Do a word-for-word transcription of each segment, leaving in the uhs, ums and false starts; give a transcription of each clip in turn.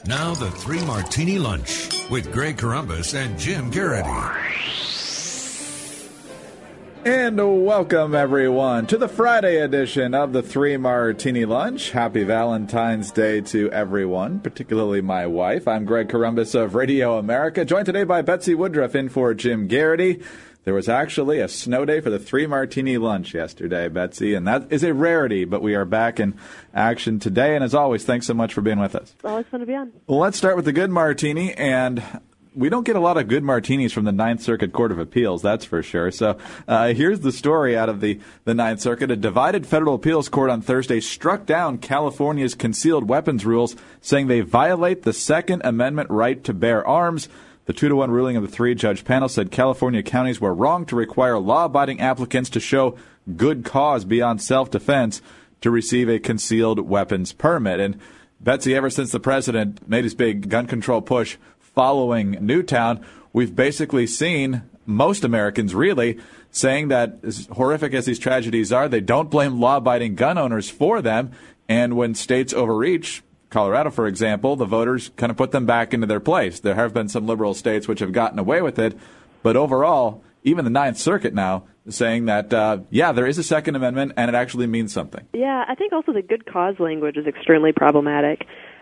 Now the Three Martini Lunch with Greg Corombos and Jim Garrity. And welcome, everyone, to the Friday edition of the Three Martini Lunch. Happy Valentine's Day to everyone, particularly my wife. I'm Greg Corombos of Radio America, joined today by Betsy Woodruff in for Jim Garrity. There was actually a snow day for the Three Martini Lunch yesterday, Betsy, and that is a rarity, but we are back in action today. And as always, thanks so much for being with us. It's always fun to be on. Well, let's start with the good martini, and we don't get a lot of good martinis from the Ninth Circuit Court of Appeals, that's for sure. So uh, here's the story out of the, the Ninth Circuit. A divided federal appeals court on Thursday struck down California's concealed weapons rules, saying they violate the Second Amendment right to bear arms. The two to one ruling of the three-judge panel said California counties were wrong to require law-abiding applicants to show good cause beyond self-defense to receive a concealed weapons permit. And Betsy, ever since the president made his big gun control push following Newtown, we've basically seen most Americans really saying that as horrific as these tragedies are, they don't blame law-abiding gun owners for them. And when states overreach, Colorado, for example, the voters kind of put them back into their place. There have been some liberal states which have gotten away with it. But overall, even the Ninth Circuit now is saying that, uh, yeah, there is a Second Amendment, and it actually means something. Yeah, I think also the good cause language is extremely problematic.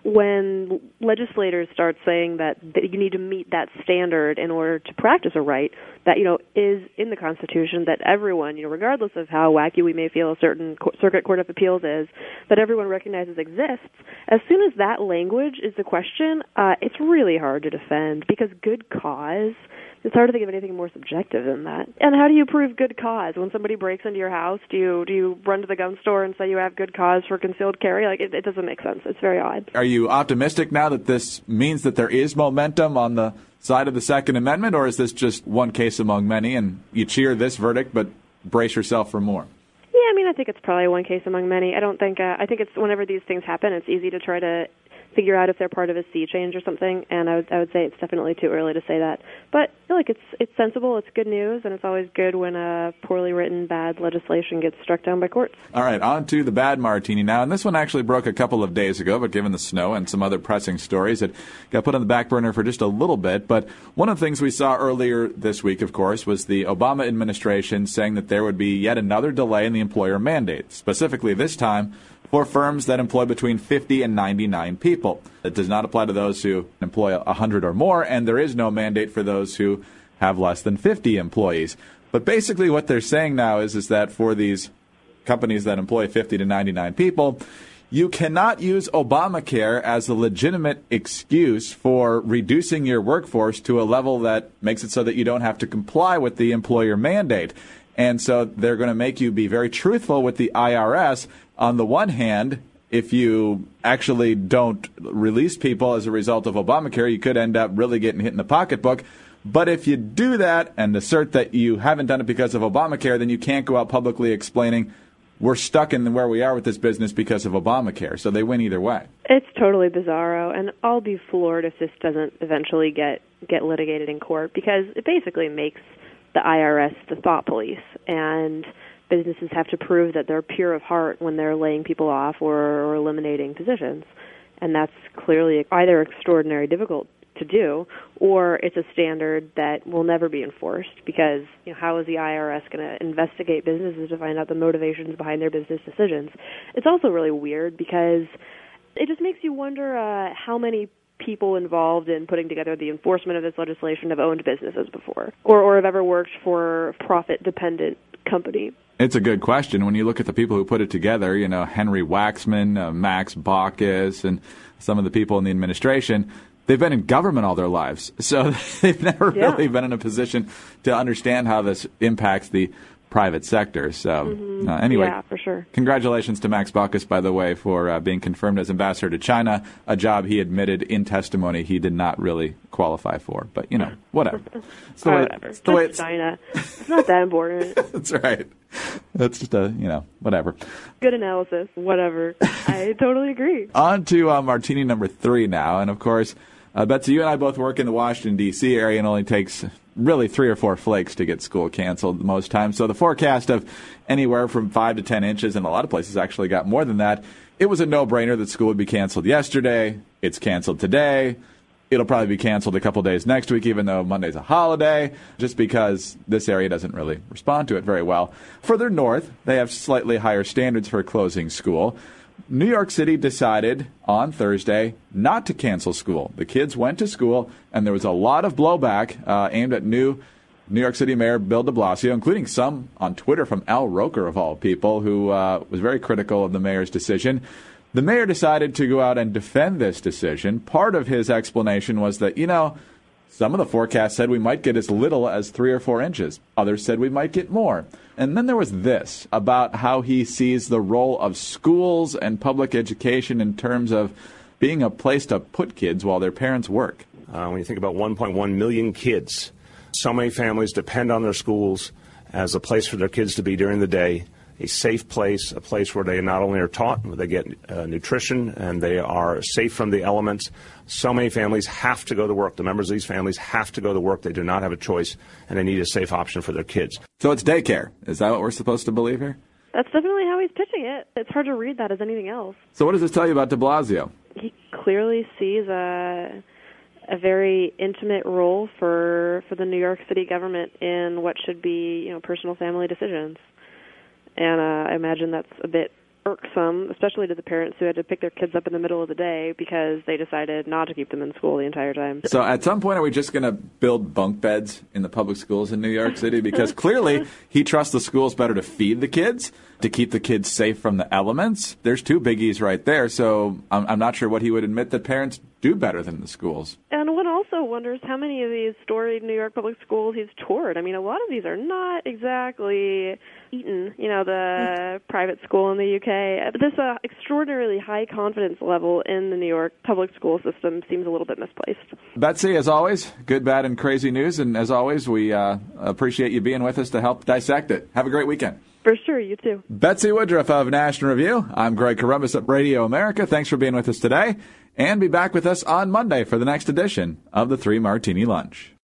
When legislators start saying that you need to meet that standard in order to practice a right that, you know, is in the Constitution, that everyone, you know, regardless of how wacky we may feel a certain Circuit Court of Appeals is, that everyone recognizes exists, as soon as that language is the question, uh, it's really hard to defend, because good cause, it's hard to think of anything more subjective than that. And how do you prove good cause? When somebody breaks into your house, do you do you run to the gun store and say you have good cause for concealed carry? Like, it, it doesn't make sense. It's very odd. Are you optimistic now that this means that there is momentum on the side of the Second Amendment, or is this just one case among many, and you cheer this verdict but brace yourself for more? Yeah, I mean, I think it's probably one case among many. I don't think, uh, I think it's whenever these things happen, it's easy to try to figure out if they're part of a sea change or something, and I would, I would say it's definitely too early to say that. But I feel like it's it's sensible, it's good news, and it's always good when a poorly written, bad legislation gets struck down by courts. All right, on to the bad martini now, and this one actually broke a couple of days ago, but given the snow and some other pressing stories, it got put on the back burner for just a little bit. But one of the things we saw earlier this week, of course, was the Obama administration saying that there would be yet another delay in the employer mandate, specifically this time for firms that employ between fifty and ninety-nine people. It does not apply to those who employ one hundred or more, and there is no mandate for those who have less than fifty employees. But basically what they're saying now is, is that for these companies that employ fifty to ninety-nine people, you cannot use Obamacare as a legitimate excuse for reducing your workforce to a level that makes it so that you don't have to comply with the employer mandate. And so they're going to make you be very truthful with the I R S. On the one hand, if you actually don't release people as a result of Obamacare, you could end up really getting hit in the pocketbook. But if you do that and assert that you haven't done it because of Obamacare, then you can't go out publicly explaining we're stuck in where we are with this business because of Obamacare. So they win either way. It's totally bizarro, and I'll be floored if this doesn't eventually get, get litigated in court, because it basically makes the I R S the thought police, and businesses have to prove that they're pure of heart when they're laying people off or, or eliminating positions. And that's clearly either extraordinarily difficult to do, or it's a standard that will never be enforced, because, you know, how is the I R S going to investigate businesses to find out the motivations behind their business decisions? It's also really weird because it just makes you wonder uh, how many people involved in putting together the enforcement of this legislation have owned businesses before, or, or have ever worked for a profit-dependent company. It's a good question. When you look at the people who put it together, you know, Henry Waxman, uh, Max Baucus, and some of the people in the administration, they've been in government all their lives. So they've never yeah. really been in a position to understand how this impacts the private sector. So mm-hmm. uh, anyway, yeah, for sure. Congratulations to Max Baucus, by the way, for uh, being confirmed as ambassador to China, a job he admitted in testimony he did not really qualify for. But, you know, whatever. It's the way, whatever. It's the way it's China. It's not that important. That's right. That's just a, you know, whatever. Good analysis. Whatever. I totally agree. On to uh, martini number three now. And, of course, uh, Betsy, you and I both work in the Washington, D C area, and it only takes really three or four flakes to get school canceled most times. So the forecast of anywhere from five to ten inches, and a lot of places actually got more than that. It was a no-brainer that school would be canceled yesterday. it's canceled today. It'll probably be canceled a couple days next week, even though Monday's a holiday, just because this area doesn't really respond to it very well. Further north, they have slightly higher standards for closing school. New York City decided on Thursday not to cancel school. The kids went to school, and there was a lot of blowback uh, aimed at new New York City Mayor Bill de Blasio, including some on Twitter from Al Roker, of all people, who uh, was very critical of the mayor's decision. The mayor decided to go out and defend this decision. Part of his explanation was that, you know, some of the forecasts said we might get as little as three or four inches. Others said we might get more. And then there was this about how he sees the role of schools and public education in terms of being a place to put kids while their parents work. Uh, when you think about one point one million kids, so many families depend on their schools as a place for their kids to be during the day. A safe place, a place where they not only are taught, where they get uh, nutrition and they are safe from the elements. So many families have to go to work. The members of these families have to go to work. They do not have a choice, and they need a safe option for their kids. So it's daycare. Is that what we're supposed to believe here? That's definitely how he's pitching it. It's hard to read that as anything else. So what does this tell you about de Blasio? He clearly sees a a very intimate role for for the New York City government in what should be, you know, personal family decisions. And uh, I imagine that's a bit irksome, especially to the parents who had to pick their kids up in the middle of the day because they decided not to keep them in school the entire time. So at some point, are we just going to build bunk beds in the public schools in New York City? Because clearly he trusts the schools better to feed the kids, to keep the kids safe from the elements. There's two biggies right there. So I'm, I'm not sure what he would admit that parents do better than the schools. And one also wonders how many of these storied New York public schools he's toured. I mean, a lot of these are not exactly Eton, you know, the private school in the U K. This uh, extraordinarily high confidence level in the New York public school system seems a little bit misplaced. Betsy, as always, good, bad, and crazy news. And as always, we uh, appreciate you being with us to help dissect it. Have a great weekend. For sure, you too. Betsy Woodruff of National Review. I'm Greg Corombos at Radio America. Thanks for being with us today. And be back with us on Monday for the next edition of the Three Martini Lunch.